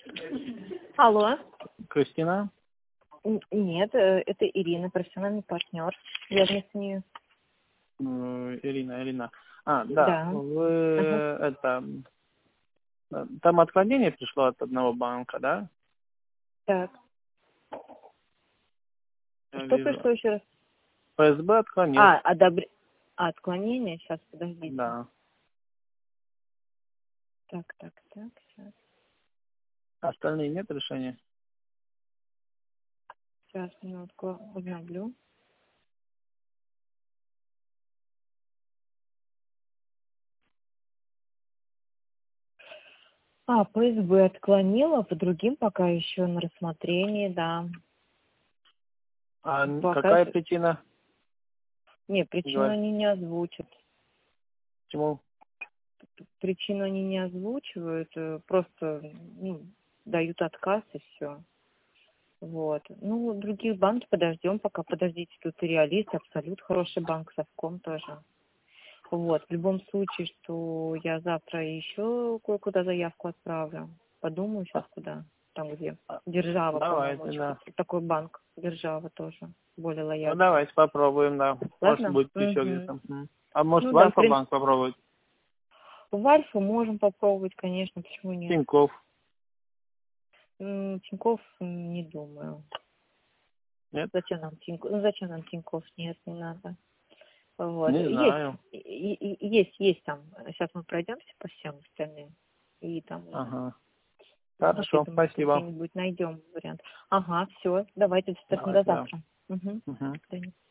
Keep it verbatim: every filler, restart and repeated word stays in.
Алло. Кристина? Н- Нет, э, это Ирина, профессиональный партнер. Я вместо нее. Ну, Ирина, Ирина. А, да, Да. вы Ага. это... э, Там отклонение пришло от одного банка, да? Так. Я Что вижу. пришло еще раз? ФСБ отклонил. А, одобр... а, отклонение? Сейчас, подождите. Да. Так, так, так, сейчас. Остальные нет решения? Сейчас, минутку, обновлю. А, ПСБ отклонила, по другим пока еще на рассмотрении, да. А Пока... какая с- причина? Не, причину Говорит, они не озвучат. почему? Причину они не озвучивают, э, просто ну, дают отказ и все. Вот. Ну, другие банки подождем, пока подождите. Тут и Реалист, Абсолют, хороший банк, Совком тоже. Вот. В любом случае, что я завтра еще кое-куда заявку отправлю. Подумаю сейчас куда. Там, где Держава, по-моему, Давайте, очень да. хот- такой банк. Держава тоже. Более Ну, лояльный. давайте попробуем, да. Может, Ладно? будет еще Угу. где-то. М. А может, Ну в да, в принципе. Альфа-банк попробовать? В Альфу можем попробовать, конечно, почему нет. Тинькофф. М, Тинькофф м, не думаю. Нет? Зачем нам Тинькофф? Ну, зачем нам Тинькофф? Нет, не надо. Вот. Не Есть, знаю. и- и- есть, есть там. Сейчас мы пройдемся по всем остальным. И там уже. Ага. Вот, я Хорошо, думаю, что спасибо. где-нибудь найдем вариант. Ага, все. Давайте, до Давайте, да. завтра. Угу. Мгм. До свидания.